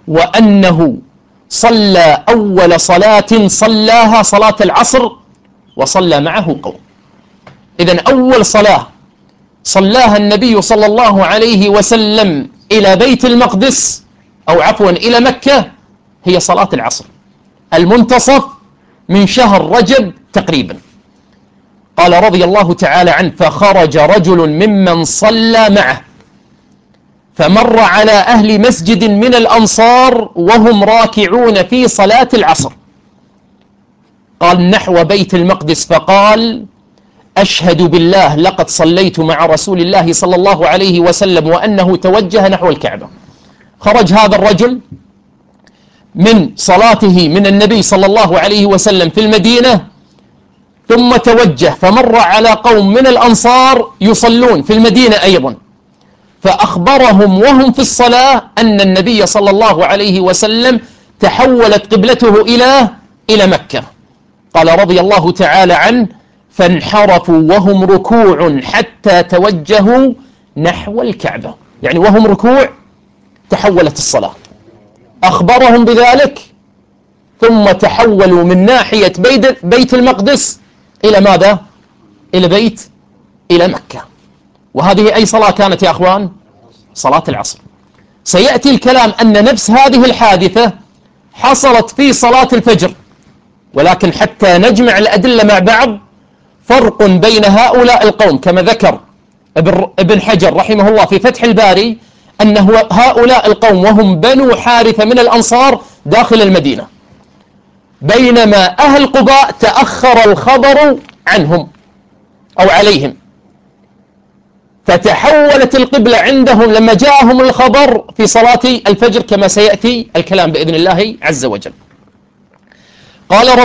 وأنه صلى أول صلاة صلاها صلاة العصر وصلى معه قوم. إذن أول صلاة صلاها النبي صلى الله عليه وسلم إلى بيت المقدس، أو عفوا إلى مكة، هي صلاة العصر المنتصف من شهر رجب تقريبا. قال رضي الله تعالى عنه: فخرج رجل ممن صلى معه فمر على أهل مسجد من الأنصار وهم راكعون في صلاة العصر، قال نحو بيت المقدس، فقال: أشهد بالله لقد صليت مع رسول الله صلى الله عليه وسلم وأنه توجه نحو الكعبة. خرج هذا الرجل من صلاته من النبي صلى الله عليه وسلم في المدينة، ثم توجه فمر على قوم من الأنصار يصلون في المدينة أيضا، فأخبرهم وهم في الصلاة أن النبي صلى الله عليه وسلم تحولت قبلته إلى مكة. قال رضي الله تعالى عنه: فانحرفوا وهم ركوع حتى توجهوا نحو الكعبة، يعني وهم ركوع تحولت الصلاة. أخبرهم بذلك ثم تحولوا من ناحية بيت المقدس إلى ماذا؟ إلى مكة. وهذه أي صلاة كانت يا أخوان؟ صلاة العصر. سيأتي الكلام أن نفس هذه الحادثة حصلت في صلاة الفجر، ولكن حتى نجمع الأدلة مع بعض، فرق بين هؤلاء القوم كما ذكر ابن حجر رحمه الله في فتح الباري، أن هؤلاء القوم وهم بنو حارثة من الأنصار داخل المدينة، بينما أهل قباء تأخر الخبر عنهم أو عليهم، فتحولت القبلة عندهم لما جاءهم الخبر في صلاة الفجر، كما سيأتي الكلام بإذن الله عز وجل. قال